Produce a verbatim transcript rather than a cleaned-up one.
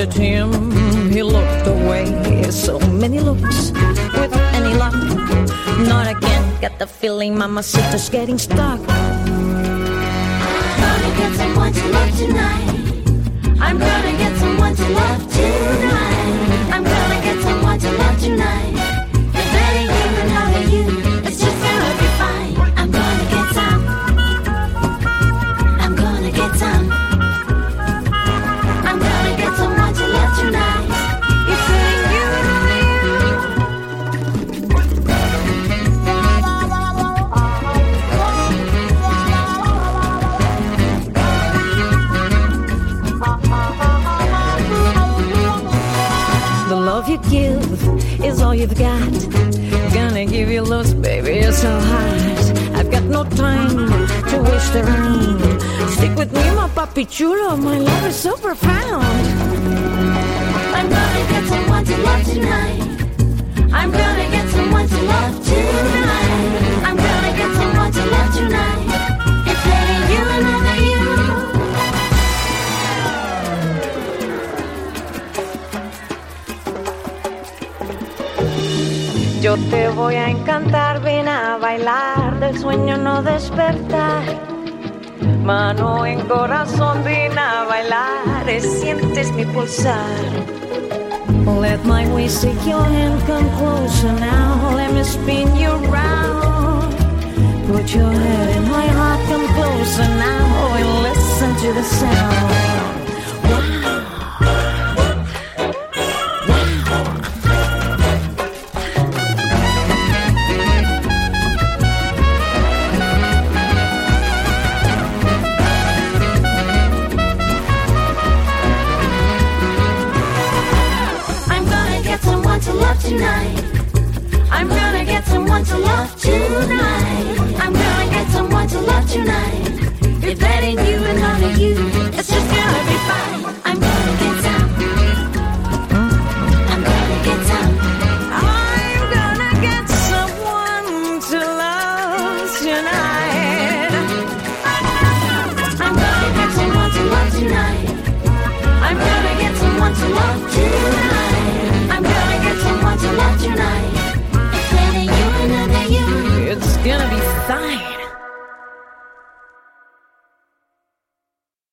at him, he looked away. So many looks, with any luck, not again. Got the feeling Mamacita's getting stuck. Gonna get someone to love tonight. I'm gonna get someone to love tonight. I'm gonna get someone to love tonight. If that ain't you, another you, it's just gonna be fine. I'm gonna get some. I'm gonna get some. I'm gonna get someone to love tonight. If that ain't you, another The love you give is all you've got. Gonna give you lots, baby, it's so hot. I've got no time to waste around. Stick with me, my papi chulo. My love is so profound. I'm gonna get someone to love tonight. I'm gonna get someone to love tonight. I'm gonna get someone to love tonight. If that ain't you, another you. Yo te voy a encantar, ven a bailar, del sueño no despertar. Mano en corazón, ven a bailar, sientes mi pulsar. Let my waist take your hand, come closer now. Let me spin you round. Put your head in my heart, come closer now and listen to the sound. Tonight, I'm gonna get someone to love tonight. I'm gonna get someone to love tonight. If that ain't you, another you, it's just gonna be fine. I'm gonna get some.